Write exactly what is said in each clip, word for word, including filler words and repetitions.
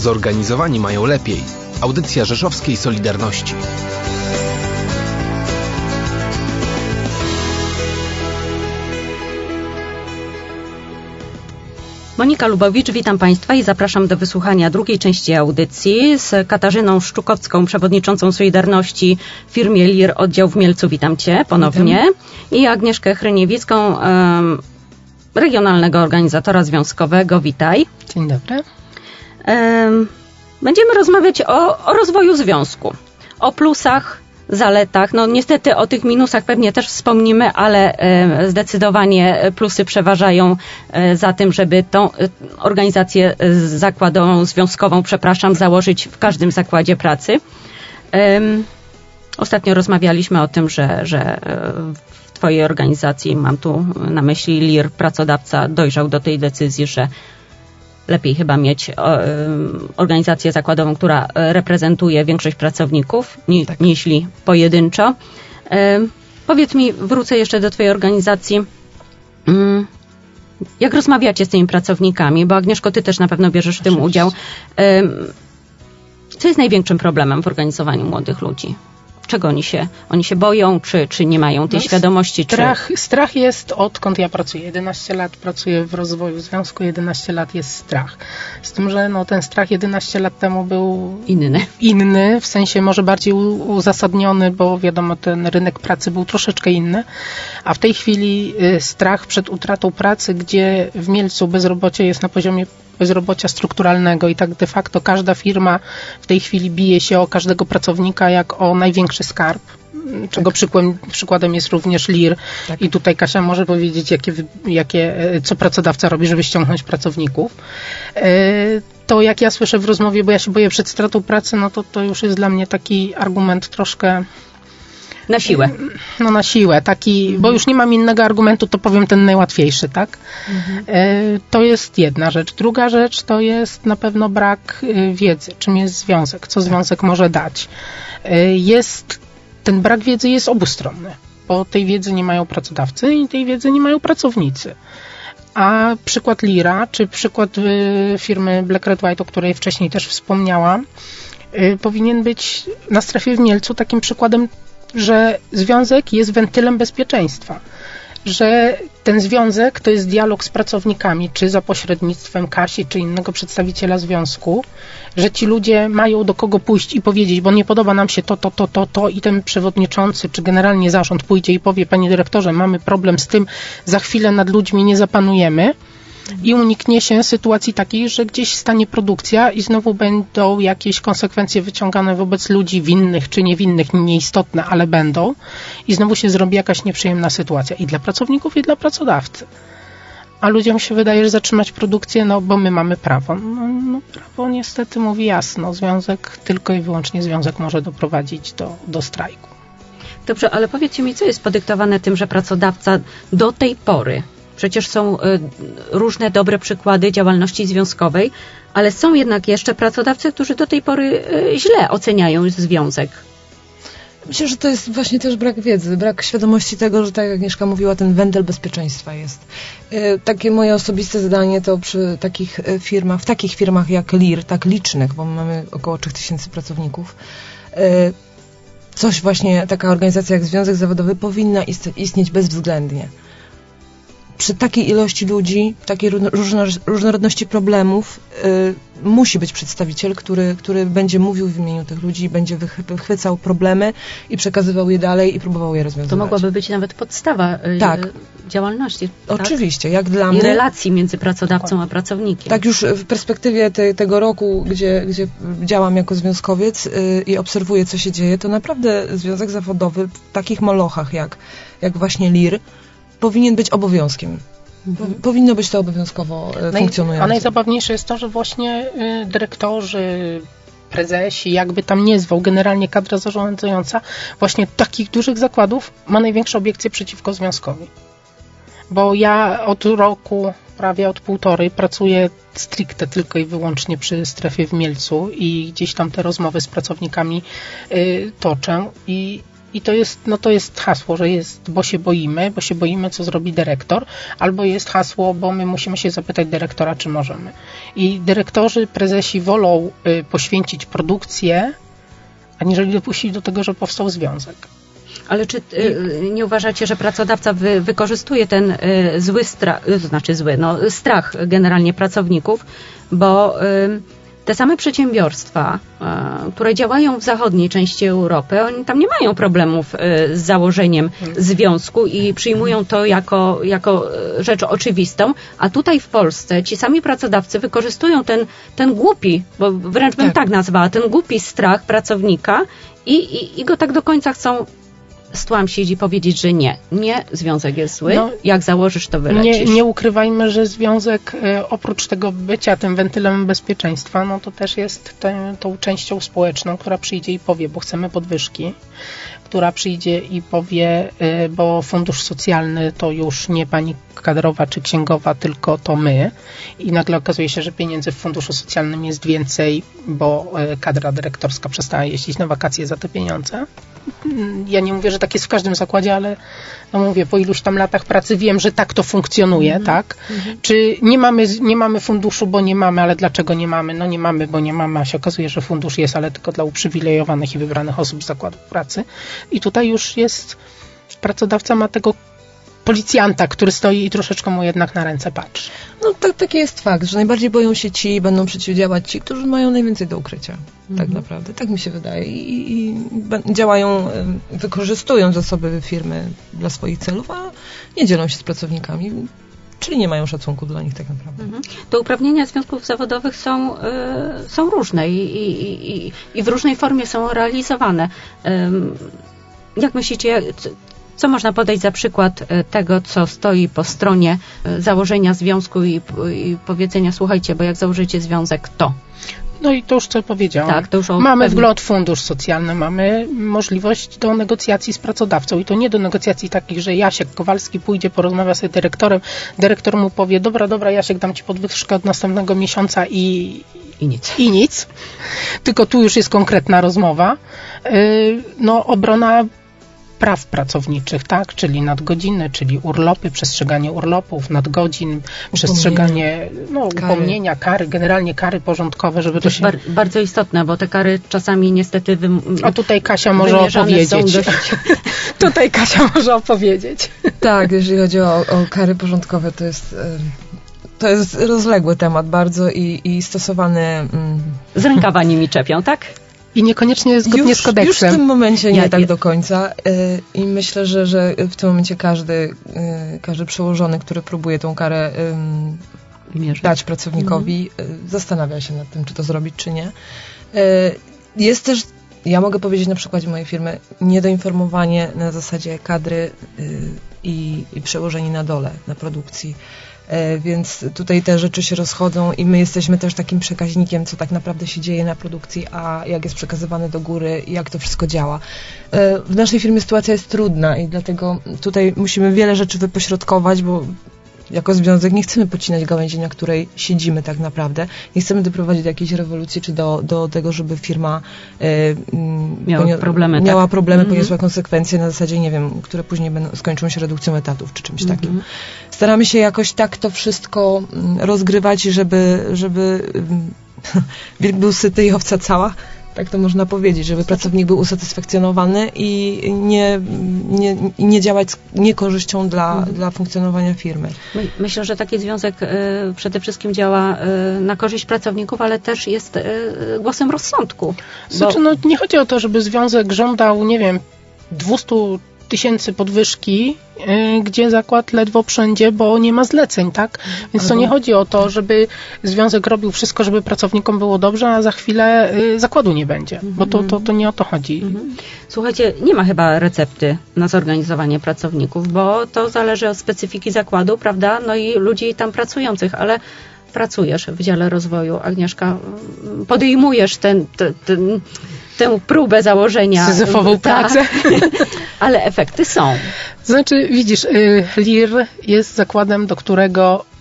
Zorganizowani mają lepiej. Audycja Rzeszowskiej Solidarności. Monika Lubowicz, witam Państwa i zapraszam do wysłuchania drugiej części audycji z Katarzyną Szczukowską, przewodniczącą Solidarności w firmie L I R oddział w Mielcu. Witam Cię ponownie. Witam. I Agnieszkę Hryniewicką, um, regionalnego organizatora związkowego. Witaj. Dzień dobry. Um, będziemy rozmawiać o, o rozwoju związku, o plusach, zaletach. No niestety o tych minusach pewnie też wspomnimy, ale e, zdecydowanie plusy przeważają e, za tym, żeby tą e, organizację zakładową, związkową, przepraszam, założyć w każdym zakładzie pracy. E, ostatnio rozmawialiśmy o tym, że, że w Twojej organizacji, mam tu na myśli L I R, pracodawca dojrzał do tej decyzji, że lepiej chyba mieć o, y, organizację zakładową, która reprezentuje większość pracowników, ni, tak. niż pojedynczo. Y, powiedz mi, wrócę jeszcze do Twojej organizacji. Y, jak rozmawiacie z tymi pracownikami? Bo Agnieszko, Ty też na pewno bierzesz w tym udział. Y, co jest największym problemem w organizowaniu młodych ludzi? Czego oni się, oni się boją, czy, czy nie mają tej no, świadomości? Strach, czy... strach jest odkąd ja pracuję. jedenaście lat pracuję w rozwoju związku, jedenaście lat jest strach. Z tym, że no, ten strach jedenaście lat temu był inny. Inny, w sensie może bardziej uzasadniony, bo wiadomo, ten rynek pracy był troszeczkę inny. A w tej chwili y, strach przed utratą pracy, gdzie w Mielcu bezrobocie jest na poziomie bezrobocia strukturalnego i tak de facto każda firma w tej chwili bije się o każdego pracownika jak o największy skarb, czego tak. przykładem, przykładem jest również L I R. Tak. I tutaj Kasia może powiedzieć, jakie, jakie, co pracodawca robi, żeby ściągnąć pracowników. To jak ja słyszę w rozmowie, bo ja się boję przed stratą pracy, no to to już jest dla mnie taki argument troszkę na siłę. No na siłę, taki, mhm. bo już nie mam innego argumentu, to powiem ten najłatwiejszy, tak? Mhm. To jest jedna rzecz. Druga rzecz to jest na pewno brak wiedzy, czym jest związek, co związek może dać. Jest, ten brak wiedzy jest obustronny, bo tej wiedzy nie mają pracodawcy i tej wiedzy nie mają pracownicy. A przykład L I R-a, czy przykład firmy Black Red White, o której wcześniej też wspomniałam, powinien być na strefie w Mielcu takim przykładem, że związek jest wentylem bezpieczeństwa, że ten związek to jest dialog z pracownikami, czy za pośrednictwem Kasi, czy innego przedstawiciela związku, że ci ludzie mają do kogo pójść i powiedzieć, bo nie podoba nam się to, to, to, to, to i ten przewodniczący, czy generalnie zarząd pójdzie i powie, panie dyrektorze, mamy problem z tym, za chwilę nad ludźmi nie zapanujemy. I uniknie się sytuacji takiej, że gdzieś stanie produkcja i znowu będą jakieś konsekwencje wyciągane wobec ludzi winnych czy niewinnych, nieistotne, ale będą. I znowu się zrobi jakaś nieprzyjemna sytuacja i dla pracowników, i dla pracodawcy. A ludziom się wydaje, że zatrzymać produkcję, no bo my mamy prawo. No, no prawo niestety mówi jasno, związek, tylko i wyłącznie związek może doprowadzić do, do strajku. Dobrze, ale powiedzcie mi, co jest podyktowane tym, że pracodawca do tej pory, przecież są y, różne dobre przykłady działalności związkowej, ale są jednak jeszcze pracodawcy, którzy do tej pory y, źle oceniają związek. Myślę, że to jest właśnie też brak wiedzy, brak świadomości tego, że tak jak Agnieszka mówiła, ten wentyl bezpieczeństwa jest. Y, takie moje osobiste zdanie to przy takich firmach, w takich firmach jak L I R, tak licznych, bo mamy około trzy tysiące pracowników, y, coś właśnie, taka organizacja jak Związek Zawodowy powinna istnieć bezwzględnie. Przy takiej ilości ludzi, takiej różnorodności problemów y, musi być przedstawiciel, który, który będzie mówił w imieniu tych ludzi, będzie wychwycał problemy i przekazywał je dalej i próbował je rozwiązywać. To mogłaby być nawet podstawa y, tak. działalności. Oczywiście, tak? Jak dla I mnie. relacji między pracodawcą a pracownikiem. Tak już w perspektywie te, tego roku, gdzie, gdzie działam jako związkowiec y, i obserwuję, co się dzieje, to naprawdę związek zawodowy w takich molochach jak, jak właśnie L I R powinien być obowiązkiem. Mhm. Powinno być to obowiązkowo Naj, funkcjonujące. A najzabawniejsze jest to, że właśnie y, dyrektorzy, prezesi, jakby tam nie zwał, generalnie kadra zarządzająca właśnie takich dużych zakładów ma największe obiekcje przeciwko związkowi. Bo ja od roku, prawie od półtorej, pracuję stricte tylko i wyłącznie przy strefie w Mielcu i gdzieś tam te rozmowy z pracownikami y, toczę i i to jest, no to jest hasło, że jest, bo się boimy, bo się boimy, co zrobi dyrektor, albo jest hasło, bo my musimy się zapytać dyrektora, czy możemy. I dyrektorzy, prezesi wolą y, poświęcić produkcję, aniżeli dopuścić do tego, że powstał związek. Ale czy y, nie uważacie, że pracodawca wy, wykorzystuje ten y, zły strach, to znaczy zły, no strach generalnie pracowników, bo y, te same przedsiębiorstwa, y, które działają w zachodniej części Europy, oni tam nie mają problemów y, z założeniem związku i przyjmują to jako, jako rzecz oczywistą, a tutaj w Polsce ci sami pracodawcy wykorzystują ten, ten głupi, bo wręcz bym tak, tak nazwała, ten głupi strach pracownika i, i, i go tak do końca chcą stłamsić i powiedzieć, że nie, nie, związek jest zły, no, jak założysz, to wylecisz. Nie, nie ukrywajmy, że związek e, oprócz tego bycia tym wentylem bezpieczeństwa, no to też jest te, tą częścią społeczną, która przyjdzie i powie, bo chcemy podwyżki, która przyjdzie i powie, e, bo fundusz socjalny to już nie pani kadrowa czy księgowa, tylko to my i nagle okazuje się, że pieniędzy w funduszu socjalnym jest więcej, bo e, kadra dyrektorska przestała jeździć na wakacje za te pieniądze. Ja nie mówię, że tak jest w każdym zakładzie, ale no mówię, po iluś tam latach pracy wiem, że tak to funkcjonuje, mm-hmm. tak? Mm-hmm. Czy nie mamy, nie mamy funduszu, bo nie mamy, ale dlaczego nie mamy? No nie mamy, bo nie mamy, a się okazuje, że fundusz jest, ale tylko dla uprzywilejowanych i wybranych osób z zakładów pracy. I tutaj już jest, pracodawca ma tego policjanta, który stoi i troszeczkę mu jednak na ręce patrzy. No tak, taki jest fakt, że najbardziej boją się ci, będą przeciwdziałać ci, którzy mają najwięcej do ukrycia. Mhm. Tak naprawdę. Tak mi się wydaje. I, i, i działają, wykorzystują zasoby firmy dla swoich celów, a nie dzielą się z pracownikami. Czyli nie mają szacunku dla nich tak naprawdę. Mhm. To uprawnienia związków zawodowych są, y, są różne i, i, i, i w różnej formie są realizowane. Y, jak myślicie, co można podać za przykład tego, co stoi po stronie założenia związku i, i powiedzenia, słuchajcie, bo jak założycie związek, to... No i to już co powiedziałam. Tak, to już mamy pewnie... wgląd fundusz socjalny, mamy możliwość do negocjacji z pracodawcą i to nie do negocjacji takich, że Jasiek Kowalski pójdzie, porozmawia z dyrektorem, dyrektor mu powie, dobra, dobra, Jasiek, dam ci podwyżkę od następnego miesiąca i... I nic. I nic. Tylko tu już jest konkretna rozmowa. Yy, no, obrona praw pracowniczych, tak, czyli nadgodziny, czyli urlopy, przestrzeganie urlopów, nadgodzin, przestrzeganie no, kary. upomnienia, kary, generalnie kary porządkowe, żeby to, to się... Bar- bardzo istotne, bo te kary czasami niestety wym- A tutaj Kasia może opowiedzieć. Dość... tutaj Kasia może opowiedzieć. Tak, jeżeli chodzi o, o kary porządkowe, to jest... To jest rozległy temat bardzo i, i stosowany... Mm. Z rękawa nimi czepią, tak? I niekoniecznie zgodnie już, z kodeksem. Już w tym momencie nie ja, tak ja. do końca. I myślę, że, że w tym momencie każdy, każdy przełożony, który próbuje tą karę Mierzyć. dać pracownikowi, mhm. zastanawia się nad tym, czy to zrobić, czy nie. Jest też, ja mogę powiedzieć na przykładzie mojej firmy, niedoinformowanie na zasadzie kadry i, i przełożeni na dole, na produkcji. Więc tutaj te rzeczy się rozchodzą i my jesteśmy też takim przekaźnikiem, co tak naprawdę się dzieje na produkcji, a jak jest przekazywane do góry, jak to wszystko działa. W naszej firmie sytuacja jest trudna i dlatego tutaj musimy wiele rzeczy wypośrodkować, bo jako związek nie chcemy pocinać gałęzi, na której siedzimy tak naprawdę. Nie chcemy doprowadzić do jakiejś rewolucji, czy do, do tego, żeby firma y, miała ponio- problemy, miała tak? problemy mm-hmm. poniosła konsekwencje na zasadzie, nie wiem, które później będą, skończą się redukcją etatów, czy czymś mm-hmm. takim. Staramy się jakoś tak to wszystko rozgrywać, żeby, żeby wilk był syty i owca cała. Tak to można powiedzieć, żeby pracownik był usatysfakcjonowany i nie, nie, nie działać z niekorzyścią dla, mhm. dla funkcjonowania firmy. My, myślę, że taki związek y, przede wszystkim działa y, na korzyść pracowników, ale też jest y, głosem rozsądku. Znaczy, bo... no, nie chodzi o to, żeby związek żądał, nie wiem, dwieście tysięcy podwyżki, yy, gdzie zakład ledwo wszędzie, bo nie ma zleceń, tak? Więc to nie chodzi o to, żeby związek robił wszystko, żeby pracownikom było dobrze, a za chwilę yy, zakładu nie będzie, bo to, to, to nie o to chodzi. Słuchajcie, nie ma chyba recepty na zorganizowanie pracowników, bo to zależy od specyfiki zakładu, prawda? No i ludzi tam pracujących, ale pracujesz w dziale rozwoju, Agnieszka, podejmujesz ten, ten, ten tę próbę założenia. Syzyfową pracę. Tak, ale efekty są. Znaczy, widzisz, L I R jest zakładem, do którego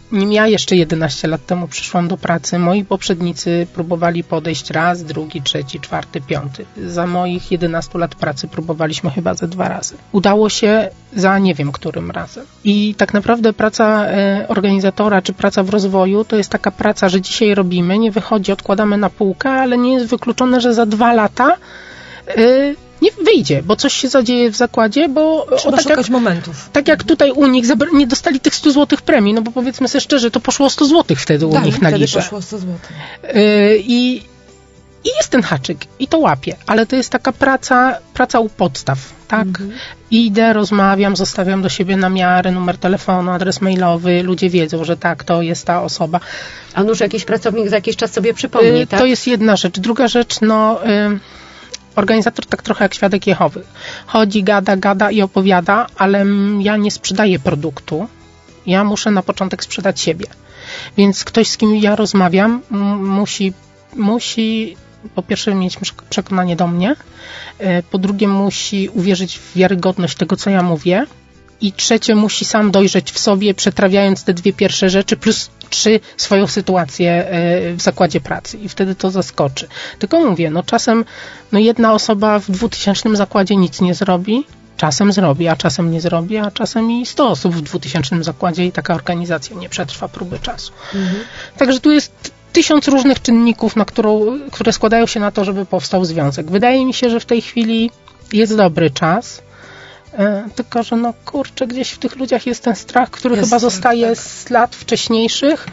nim ja jeszcze jedenaście lat temu przyszłam do pracy, moi poprzednicy próbowali podejść raz, drugi, trzeci, czwarty, piąty. Za moich jedenastu lat pracy próbowaliśmy chyba ze dwa razy. Udało się za nie wiem którym razem. I tak naprawdę praca e, organizatora, czy praca w rozwoju, to jest taka praca, że dzisiaj robimy, nie wychodzi, odkładamy na półkę, ale nie jest wykluczone, że za dwa lata e, nie wyjdzie, bo coś się zadzieje w zakładzie, bo trzeba o, tak szukać jak, momentów. Tak jak tutaj u nich zabra- nie dostali tych stu złotych premii, no bo powiedzmy sobie szczerze, to poszło sto złotych wtedy u tak, nich na wtedy liczę. poszło sto złotych. Yy, i, I jest ten haczyk i to łapie, ale to jest taka praca, praca u podstaw, tak? Mhm. Idę, rozmawiam, zostawiam do siebie namiary, numer telefonu, adres mailowy, ludzie wiedzą, że tak, to jest ta osoba. A nuż jakiś pracownik za jakiś czas sobie przypomni, yy, tak? To jest jedna rzecz. Druga rzecz, no... Yy, organizator tak trochę jak świadek Jehowy. Chodzi, gada, gada i opowiada, ale ja nie sprzedaję produktu. Ja muszę na początek sprzedać siebie. Więc ktoś, z kim ja rozmawiam, m- musi, musi po pierwsze mieć przekonanie do mnie, po drugie musi uwierzyć w wiarygodność tego, co ja mówię, i trzecie musi sam dojrzeć w sobie, przetrawiając te dwie pierwsze rzeczy, plus trzy swoją sytuację w zakładzie pracy i wtedy to zaskoczy. Tylko mówię, no czasem no jedna osoba w dwutysięcznym zakładzie nic nie zrobi, czasem zrobi, a czasem nie zrobi, a czasem i sto osób w dwutysięcznym zakładzie i taka organizacja nie przetrwa próby czasu. Mhm. Także tu jest tysiąc różnych czynników, na którą, które składają się na to, żeby powstał związek. Wydaje mi się, że w tej chwili jest dobry czas, tylko że no kurczę, gdzieś w tych ludziach jest ten strach, który jest chyba strach, zostaje tak. z lat wcześniejszych.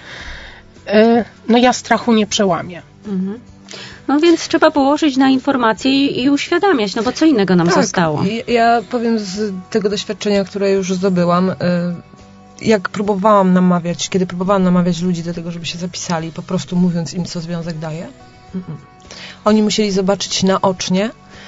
No ja strachu nie przełamię. Mhm. No więc trzeba położyć na informacje i, i uświadamiać, no bo co innego nam tak, zostało. Ja powiem z tego doświadczenia, które już zdobyłam, jak próbowałam namawiać, kiedy próbowałam namawiać ludzi do tego, żeby się zapisali, po prostu mówiąc im, co związek daje, oni musieli zobaczyć naocznie,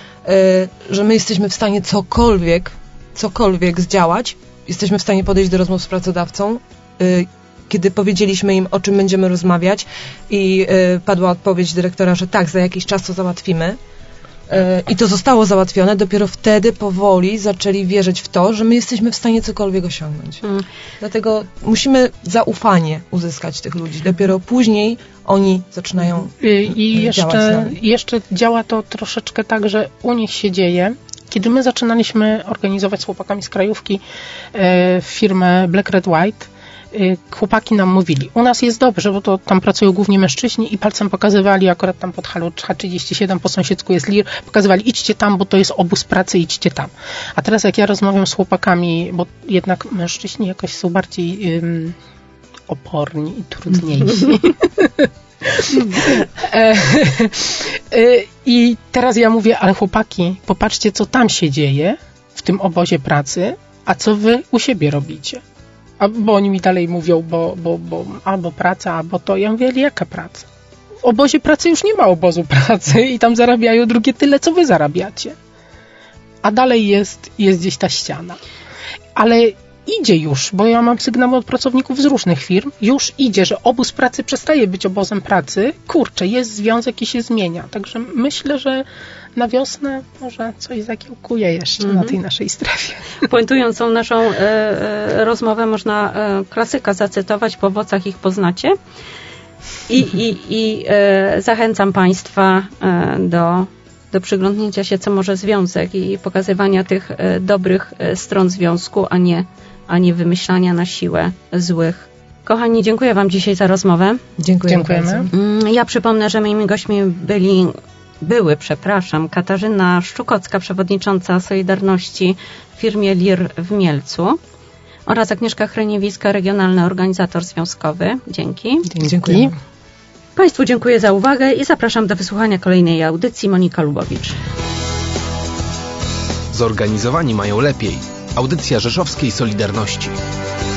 że my jesteśmy w stanie cokolwiek, cokolwiek zdziałać. Jesteśmy w stanie podejść do rozmów z pracodawcą. Kiedy powiedzieliśmy im, o czym będziemy rozmawiać i padła odpowiedź dyrektora, że tak, za jakiś czas to załatwimy. I to zostało załatwione, dopiero wtedy powoli zaczęli wierzyć w to, że my jesteśmy w stanie cokolwiek osiągnąć. Hmm. Dlatego musimy zaufanie uzyskać tych ludzi. Dopiero później oni zaczynają I, i jeszcze, działać z nami. Jeszcze działa to troszeczkę tak, że u nich się dzieje. Kiedy my zaczynaliśmy organizować z chłopakami z krajówki e, firmę Black Red White, chłopaki nam mówili, u nas jest dobrze, bo to tam pracują głównie mężczyźni i palcem pokazywali, akurat tam pod halą H trzydzieści siedem po sąsiedzku jest Lir, pokazywali, idźcie tam, bo to jest obóz pracy, idźcie tam. A teraz jak ja rozmawiam z chłopakami, bo jednak mężczyźni jakoś są bardziej um, oporni i trudniejsi. I teraz ja mówię, ale chłopaki, popatrzcie, co tam się dzieje w tym obozie pracy, a co wy u siebie robicie. A, bo oni mi dalej mówią, bo, bo, bo albo praca, albo to. Ja mówię, ale jaka praca? W obozie pracy już nie ma obozu pracy i tam zarabiają drugie tyle, co wy zarabiacie. A dalej jest, jest gdzieś ta ściana. Ale idzie już, bo ja mam sygnały od pracowników z różnych firm, już idzie, że obóz pracy przestaje być obozem pracy. Kurczę, jest związek i się zmienia. Także myślę, że na wiosnę może coś zakiełkuje jeszcze mm-hmm. na tej naszej strefie. Puentując tą naszą e, e, rozmowę, można e, klasyka zacytować, po owocach ich poznacie. I, i, i e, zachęcam Państwa e, do, do przyglądnięcia się, co może związek i pokazywania tych e, dobrych e, stron związku, a nie, a nie wymyślania na siłę złych. Kochani, dziękuję Wam dzisiaj za rozmowę. Dziękuję Dziękujemy. bardzo. Ja przypomnę, że moimi gośćmi byli Były, przepraszam, Katarzyna Szczukocka, przewodnicząca Solidarności w firmie Lir w Mielcu oraz Agnieszka Chryniewiska, regionalny organizator związkowy. Dzięki. Dziękuję. Państwu dziękuję za uwagę i zapraszam do wysłuchania kolejnej audycji. Monika Lubowicz. Zorganizowani mają lepiej. Audycja Rzeszowskiej Solidarności.